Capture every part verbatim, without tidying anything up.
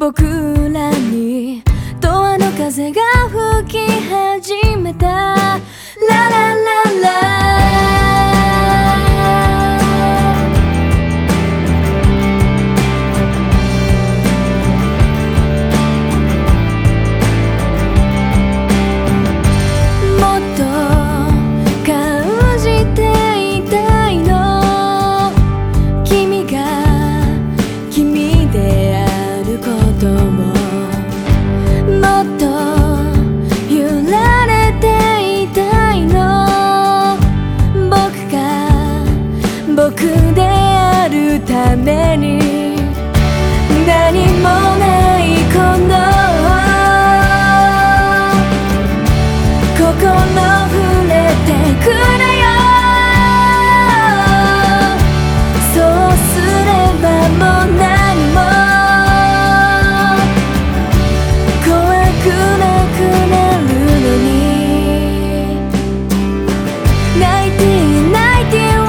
僕らに永遠の風が吹き始めた。ララララ僕であるために何もないこの心触れてくれよ。そうすればもう何も怖くなくなるのに。泣いて泣いて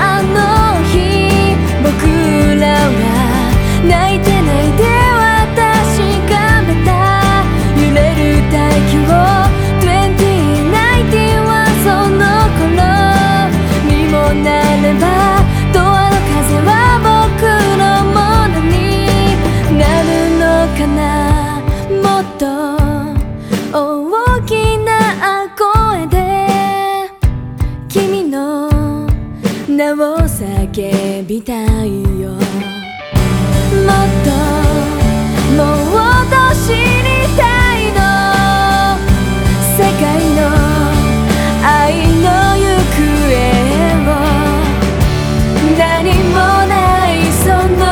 泣いて泣いて私がめた揺れる大気をにじゅうきゅうはその頃にもなれば永遠の風は僕のものになるのかな。もっと大きな声で君の名を叫びたいよ。もっともっと知りたいの。世界の愛の行方を何もないその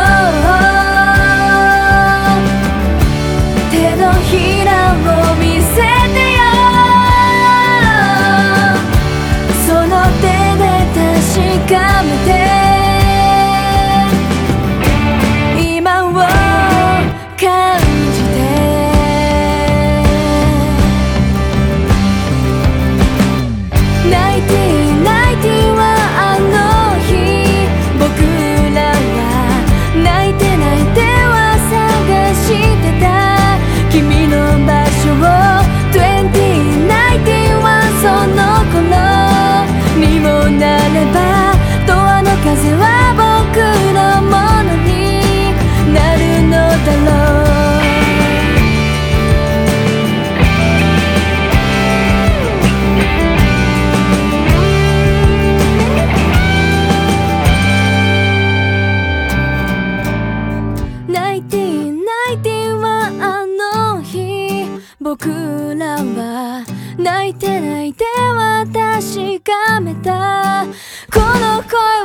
手のひらを見せてよ。その手で確かめて風は僕のものになるのだろう。泣いて泣いてはあの日僕らは泣いて泣いては確かめたこの声